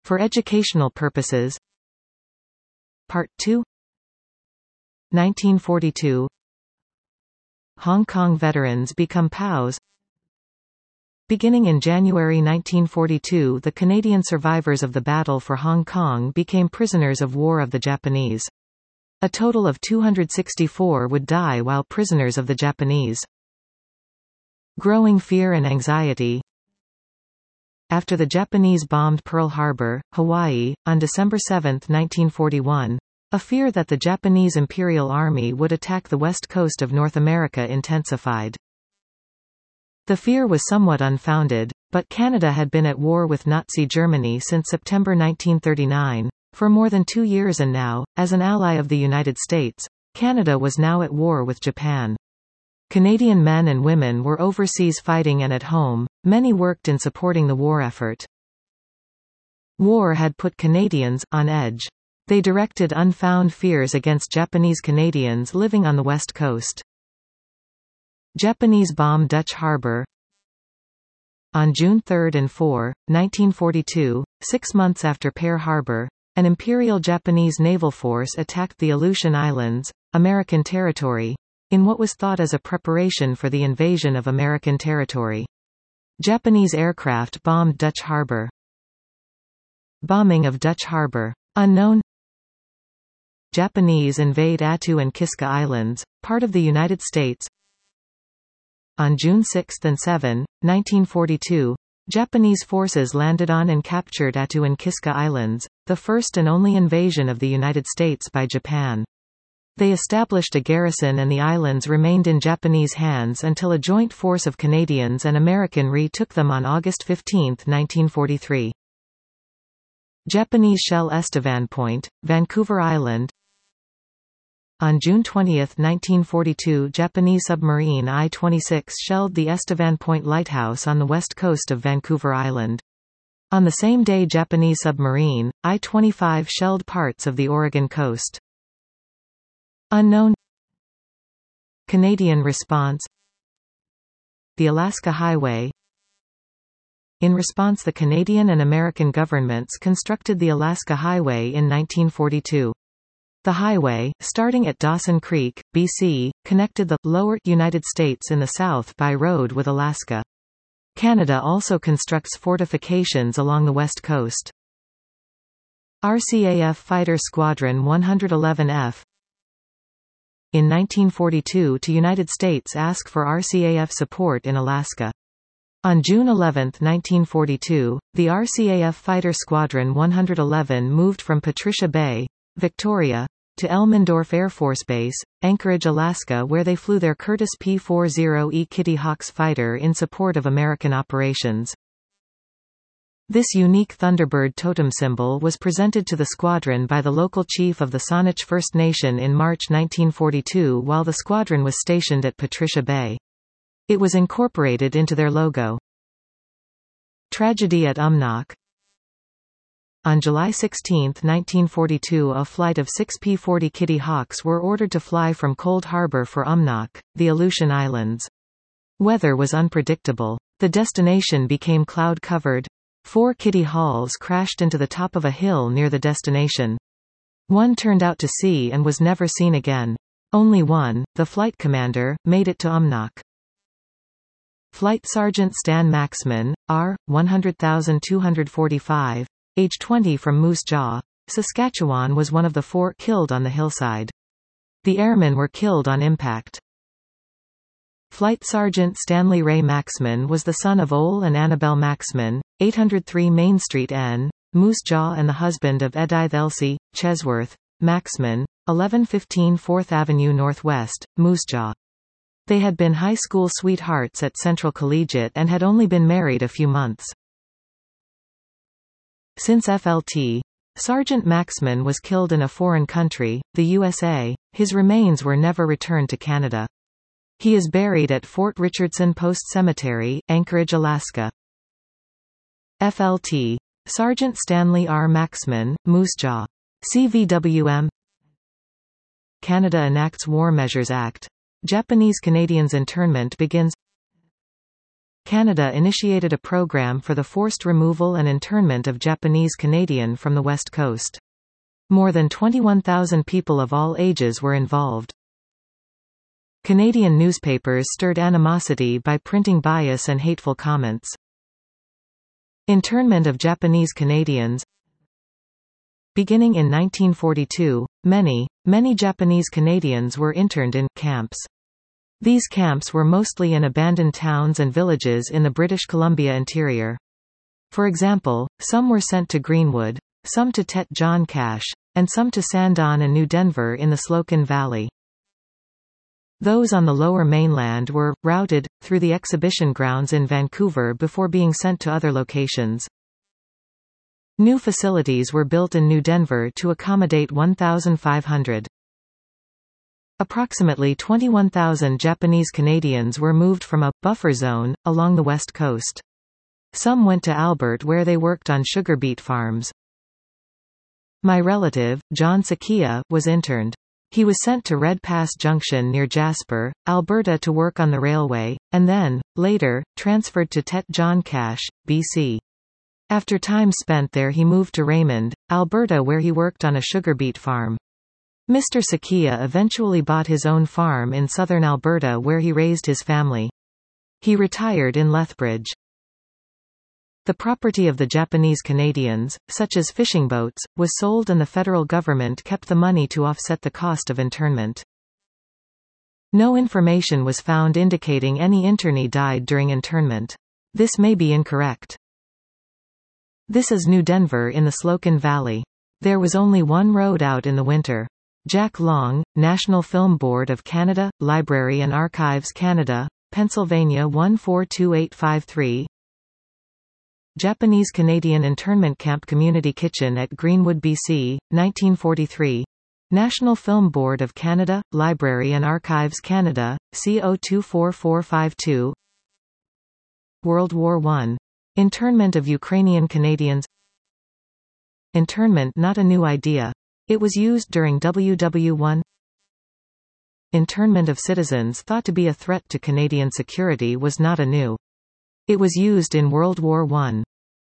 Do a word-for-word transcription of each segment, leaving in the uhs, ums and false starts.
For educational purposes. Part two. nineteen forty-two. Hong Kong veterans become P O Ws. Beginning in January nineteen forty-two, the Canadian survivors of the Battle for Hong Kong became prisoners of war of the Japanese. A total of two hundred sixty-four would die while prisoners of the Japanese. Growing fear and anxiety. After the Japanese bombed Pearl Harbor, Hawaii, on December seventh nineteen forty-one, a fear that the Japanese Imperial Army would attack the west coast of North America intensified. The fear was somewhat unfounded, but Canada had been at war with Nazi Germany since September nineteen thirty-nine. For more than two years and now, as an ally of the United States, Canada was now at war with Japan. Canadian men and women were overseas fighting, and at home, many worked in supporting the war effort. War had put Canadians on edge. They directed unfounded fears against Japanese Canadians living on the west coast. Japanese bomb Dutch Harbor. On June third and fourth, nineteen forty-two, six months after Pearl Harbor, an Imperial Japanese naval force attacked the Aleutian Islands, American territory, in what was thought as a preparation for the invasion of American territory. Japanese aircraft bombed Dutch Harbor. Bombing of Dutch Harbor. Unknown. Japanese invade Attu and Kiska Islands, part of the United States. On June sixth and seventh, nineteen forty-two, Japanese forces landed on and captured Attu and Kiska Islands, the first and only invasion of the United States by Japan. They established a garrison, and the islands remained in Japanese hands until a joint force of Canadians and American retook them on August fifteenth nineteen forty-three. Japanese shell Estevan Point, Vancouver Island. On June twentieth nineteen forty-two, Japanese submarine I twenty-six shelled the Estevan Point lighthouse on the west coast of Vancouver Island. On the same day, Japanese submarine I twenty-five shelled parts of the Oregon coast. Unknown. Canadian response. The Alaska Highway. In response, the Canadian and American governments constructed the Alaska Highway in nineteen forty-two. The highway, starting at Dawson Creek, B C, connected the lower United States in the south by road with Alaska. Canada also constructs fortifications along the west coast. R C A F Fighter Squadron one eleven F. In nineteen forty-two, to United States ask for R C A F support in Alaska. On June eleventh nineteen forty-two, the R C A F Fighter Squadron one eleven moved from Patricia Bay, Victoria, to Elmendorf Air Force Base, Anchorage, Alaska, where they flew their Curtiss P forty E Kitty Hawks fighter in support of American operations. This unique Thunderbird totem symbol was presented to the squadron by the local chief of the Saanich First Nation in March nineteen forty-two while the squadron was stationed at Patricia Bay. It was incorporated into their logo. Tragedy at Umnak. On July sixteenth nineteen forty-two, a flight of six P forty Kitty Hawks were ordered to fly from Cold Harbor for Umnak, the Aleutian Islands. Weather was unpredictable. The destination became cloud-covered. Four Kitty Hawks crashed into the top of a hill near the destination. One turned out to sea and was never seen again. Only one, the flight commander, made it to Umnak. Flight Sergeant Stan Maxman, R. one hundred thousand two hundred forty-five, age twenty, from Moose Jaw, Saskatchewan, was one of the four killed on the hillside. The airmen were killed on impact. Flight Sergeant Stanley Ray Maxman was the son of Ole and Annabelle Maxman, eight oh three Main Street N, Moose Jaw, and the husband of Edith Elsie Chesworth Maxman, eleven fifteen fourth Avenue Northwest, Moose Jaw. They had been high school sweethearts at Central Collegiate and had only been married a few months. Since F L T. Sergeant Maxman was killed in a foreign country, the U S A, his remains were never returned to Canada. He is buried at Fort Richardson Post Cemetery, Anchorage, Alaska. F L T. Sergeant Stanley R. Maxman, Moose Jaw. C V W M. Canada enacts War Measures Act. Japanese Canadians internment begins. Canada initiated a program for the forced removal and internment of Japanese Canadian from the West Coast. More than twenty-one thousand people of all ages were involved. Canadian newspapers stirred animosity by printing bias and hateful comments. Internment of Japanese Canadians. Beginning in nineteen forty-two, many, many Japanese Canadians were interned in camps. These camps were mostly in abandoned towns and villages in the British Columbia interior. For example, some were sent to Greenwood, some to Tête Jaune Cache, and some to Sandan and New Denver in the Slocan Valley. Those on the Lower Mainland were routed through the exhibition grounds in Vancouver before being sent to other locations. New facilities were built in New Denver to accommodate one thousand five hundred. Approximately twenty-one thousand Japanese Canadians were moved from a buffer zone along the west coast. Some went to Albert where they worked on sugar beet farms. My relative, John Sakia, was interned. He was sent to Red Pass Junction near Jasper, Alberta to work on the railway, and then, later, transferred to Tête Jaune Cache, B C. After time spent there he moved to Raymond, Alberta where he worked on a sugar beet farm. Mister Sakia eventually bought his own farm in southern Alberta where he raised his family. He retired in Lethbridge. The property of the Japanese Canadians, such as fishing boats, was sold and the federal government kept the money to offset the cost of internment. No information was found indicating any internee died during internment. This may be incorrect. This is New Denver in the Slocan Valley. There was only one road out in the winter. Jack Long, National Film Board of Canada, Library and Archives Canada, Pennsylvania one four two eight five three. Japanese Canadian Internment Camp Community Kitchen at Greenwood, B C, nineteen forty-three. National Film Board of Canada, Library and Archives Canada, C O two four four five two. World War One. Internment of Ukrainian Canadians. Internment not a new idea. It was used during World War One. Internment of citizens thought to be a threat to Canadian security was not a new. It was used in World War One.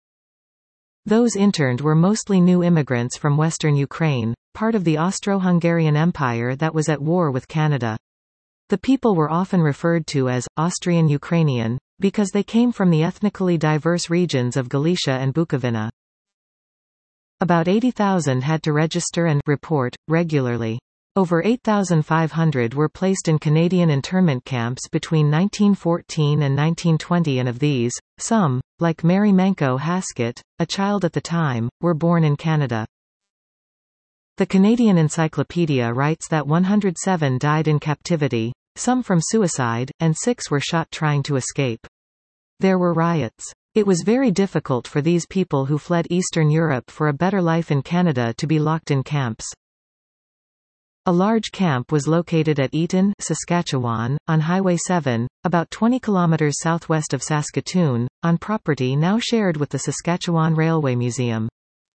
Those interned were mostly new immigrants from western Ukraine, part of the Austro-Hungarian Empire that was at war with Canada. The people were often referred to as Austrian Ukrainian, because they came from the ethnically diverse regions of Galicia and Bukovina. About eighty thousand had to register and report regularly. Over eight thousand five hundred were placed in Canadian internment camps between nineteen fourteen and nineteen twenty, and of these, some, like Mary Manco Haskett, a child at the time, were born in Canada. The Canadian Encyclopedia writes that one hundred seven died in captivity, some from suicide, and six were shot trying to escape. There were riots. It was very difficult for these people who fled Eastern Europe for a better life in Canada to be locked in camps. A large camp was located at Eaton, Saskatchewan, on Highway seven, about twenty kilometers southwest of Saskatoon, on property now shared with the Saskatchewan Railway Museum.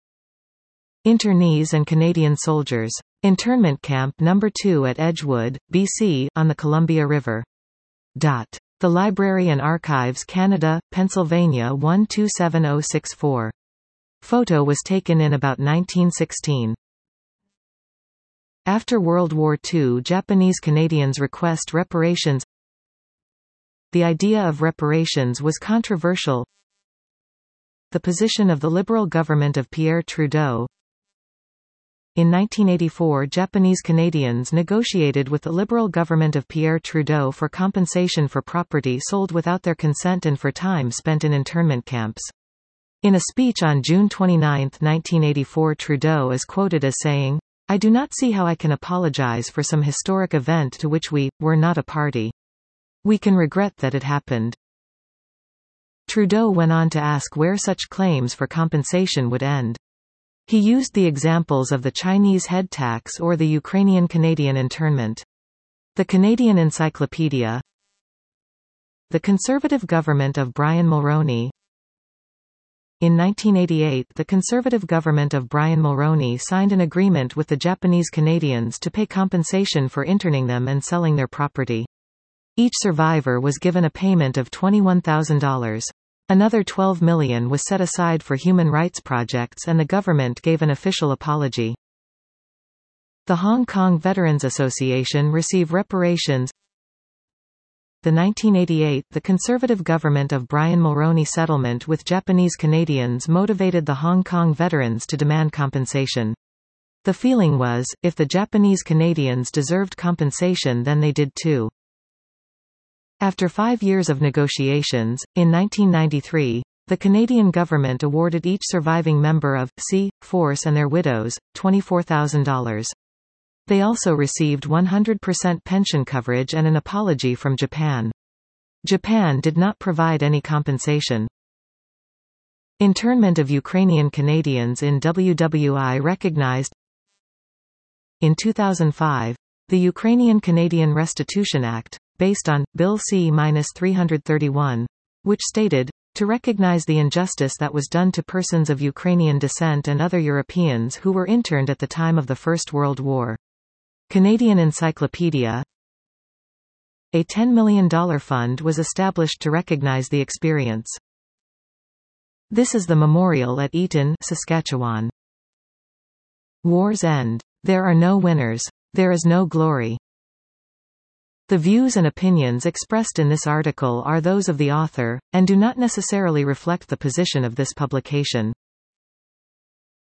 Internees and Canadian soldiers. Internment Camp Number two at Edgewood, B C, on the Columbia River. Dot. The Library and Archives Canada, Pennsylvania one two seven zero six four. Photo was taken in about nineteen sixteen. After World War Two, Japanese Canadians request reparations. The idea of reparations was controversial. The position of the Liberal government of Pierre Trudeau. In nineteen eighty-four, Japanese Canadians negotiated with the Liberal government of Pierre Trudeau for compensation for property sold without their consent and for time spent in internment camps. In a speech on June twenty-ninth, nineteen eighty-four, Trudeau is quoted as saying, "I do not see how I can apologize for some historic event to which we were not a party. We can regret that it happened." Trudeau went on to ask where such claims for compensation would end. He used the examples of the Chinese head tax or the Ukrainian Canadian internment. The Canadian Encyclopedia. The Conservative government of Brian Mulroney. In nineteen eighty-eight, the Conservative government of Brian Mulroney signed an agreement with the Japanese Canadians to pay compensation for interning them and selling their property. Each survivor was given a payment of twenty-one thousand dollars. Another twelve million dollars was set aside for human rights projects, and the government gave an official apology. The Hong Kong Veterans Association receive reparations. The nineteen eighty-eight The conservative government of Brian Mulroney settlement with Japanese Canadians motivated the Hong Kong veterans to demand compensation. The feeling was, if the Japanese Canadians deserved compensation, then they did too. After five years of negotiations, in nineteen ninety-three, the Canadian government awarded each surviving member of C. Force and their widows, twenty-four thousand dollars. They also received one hundred percent pension coverage and an apology from Japan. Japan did not provide any compensation. Internment of Ukrainian Canadians in W W I recognized. In two thousand five, the Ukrainian-Canadian Restitution Act, based on Bill C three thirty-one, which stated, to recognize the injustice that was done to persons of Ukrainian descent and other Europeans who were interned at the time of the First World War. Canadian Encyclopedia. A ten million dollars fund was established to recognize the experience. This is the memorial at Eaton, Saskatchewan. War's End. There are no winners. There is no glory. The views and opinions expressed in this article are those of the author, and do not necessarily reflect the position of this publication.